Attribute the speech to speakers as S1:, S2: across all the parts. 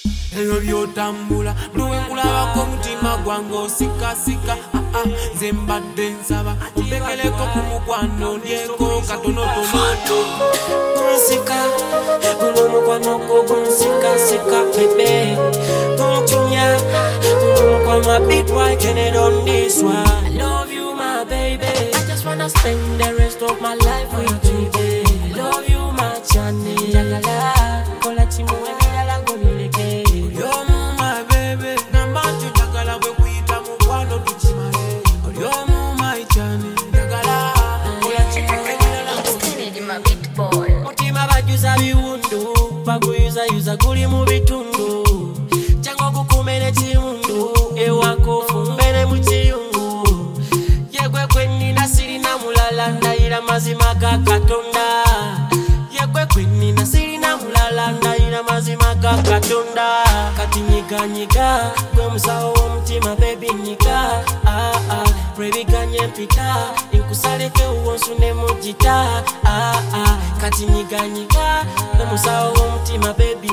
S1: Eyo byotambula luwe kulabako mutima gwange osikasika nze mbadde nsaba ompekeleko ku mukwano ndyeko katonotono
S2: kunsika guno mukwano gwo gunsikasika bebe kunchunya guno mukwano big boy get it on this one. I love you my baby, I just wanna spend the rest of my life with you baby. I love you my chane jagala kola chimuwe milala ngolileke
S1: olyomu my baby nambantu jagala bwe kuyita mukwano tukimale olyomu my chane jagala kola chimuwe milala ngolileke
S2: mutima bajuza biwundu baguyuzayuza guli mu bitundu jango gukumene chimundu ewako fumbene mu kiyungu yegwe kwenina sirina mulala ndayira mazima ga Katonda yegwe kwenina sirina mulala ndayira mazima ga Katonda kati nyiganyiga gwe musawo w'omutima baby nyiga baby ganye mpita inkusaleke uwonsune mujita kati nyiganyiga gwe musawo w'omutima baby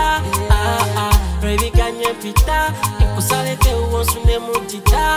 S2: baby ganye mpita inkusaleke uwonsune mujita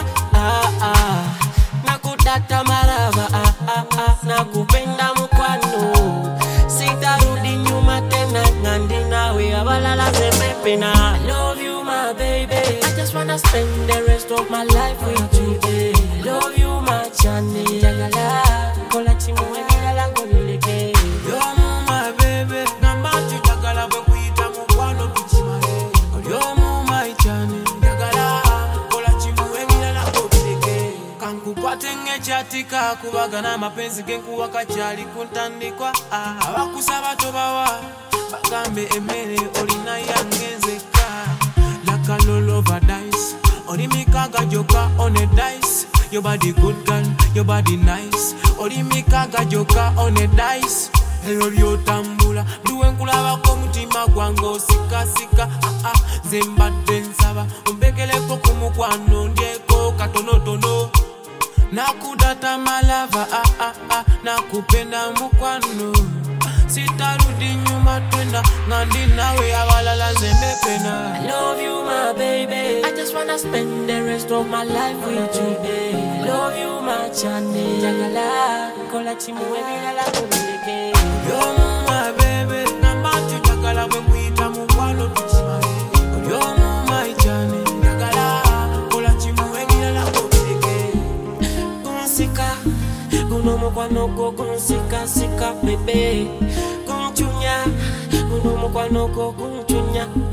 S2: nakudata marava nakupenda mukwano sitarudi nyuma tena ngandi nawe abalala zembepena. I love you my baby, I just wanna spend the rest of my life with you baby. I love you my chane jagala kola chimuwe milala ngolileke
S1: olyomu my baby nambantu jagala bwe kuyita mukwano tukimale olyomu my chane jagala kola chimuwe milala ngolileke kankukwate ng'ekyatika kubagana amapenzi genkuwa kakyali kuntandikwa abakusaba tobawa bagambe emmere olina yange nzekka like a lull overdose oli mikaga joka on a dice your body good girl your body nice oli mikaga joka on a dice eyo byotambula luwe nkulabako mutima gwange osikasika nze mbadde nsaba ompekeleko ku mukwano ndyeko katonotono nakudata malava nakupenda mukwano sitarudi nyuma tena ngandi nawe abalala zembepena.
S2: I love you my baby, I just wanna spend the rest of my life with you baby. I love you my chane jagala kola chimuwe milala ngolileke
S1: olyomu my baby nambantu jagala bwe kuyita mukwano tukimale olyomu my chane jagala kola chimuwe milala ngolileke
S2: kunsika guno mukwano gwo gunsikasika bebe kunchunya guno mukwano gwo kunchunya